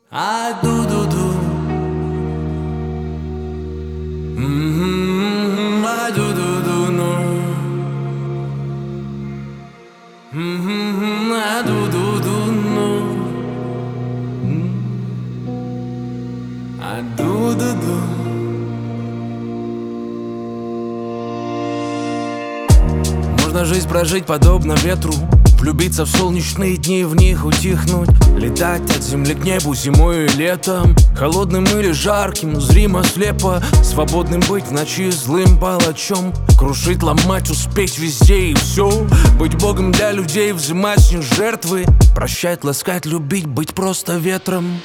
А-ду-ду-ду. А-ду-ду-ду, ну. А-ду-ду-ду, ну. А-ду-ду-ду. Можно жизнь прожить подобно ветру, влюбиться в солнечные дни, в них утихнуть, летать от земли к небу зимой и летом, холодным или жарким, зримо слепо, свободным быть в ночи злым палачом, крушить, ломать, успеть везде и все, быть богом для людей, взимать с них жертвы, прощать, ласкать, любить, быть просто ветром.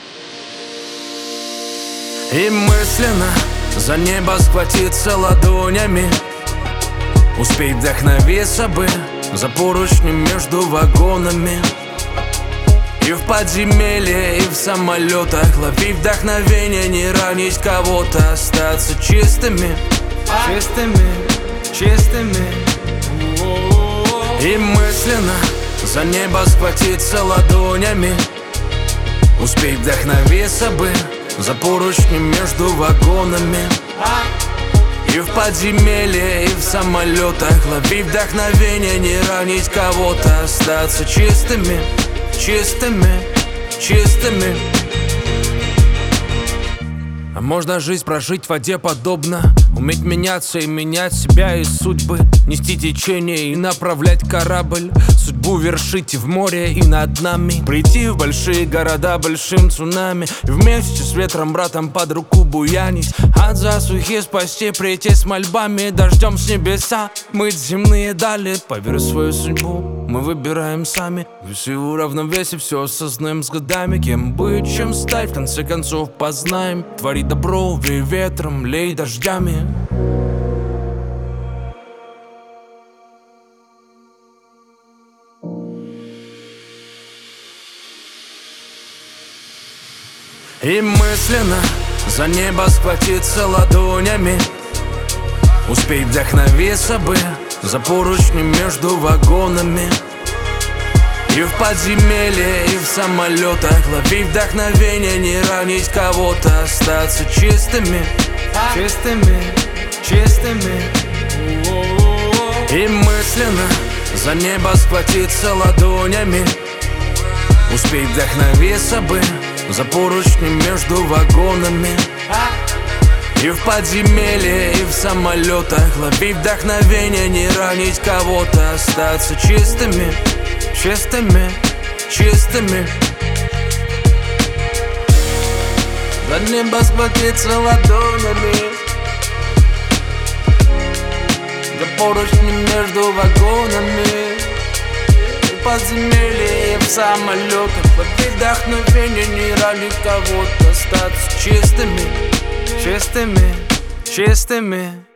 И мысленно за небо схватиться ладонями, успеть вдохновиться бы за поручнем между вагонами. И в подземелье, и в самолетах ловить вдохновение, не ранить кого-то, остаться чистыми, чистыми, чистыми. И мысленно за небо схватиться ладонями, успеть вдохновиться бы за поручнем между вагонами. И в подземелье, и в самолетах ловить вдохновение, не ранить кого-то, остаться чистыми, чистыми, чистыми. А можно жизнь прожить в воде подобно, уметь меняться и менять себя и судьбы, нести течение и направлять корабль, судьбу вершить и в море, и над нами, прийти в большие города большим цунами, и вместе с ветром, братом под руку буянить, от засухи спасти, прийти с мольбами, дождем с небеса, мыть земные дали, поверь в свою судьбу. Мы выбираем сами, все в равновесии, все осознаем с годами. Кем быть, чем стать, в конце концов познаем. Твори добро, вей ветром, лей дождями. И мысленно за небо схватиться ладонями, успеть вдохновиться бы за поручнем между вагонами. И в подземелье, и в самолетах ловить вдохновение, не ранить кого-то, остаться чистыми, чистыми, чистыми. И мысленно за небо схватиться ладонями, успеть вдохновиться бы за поручнем между вагонами. И в подземелье, и в самолетах ловить вдохновение, не ранить кого-то, остаться чистыми, чистыми, чистыми. За небо схватиться ладонями, за поручнем между вагонами. И в подземелье, и в самолетах ловить вдохновение, не ранить кого-то, остаться чистыми, чистыми, чистыми.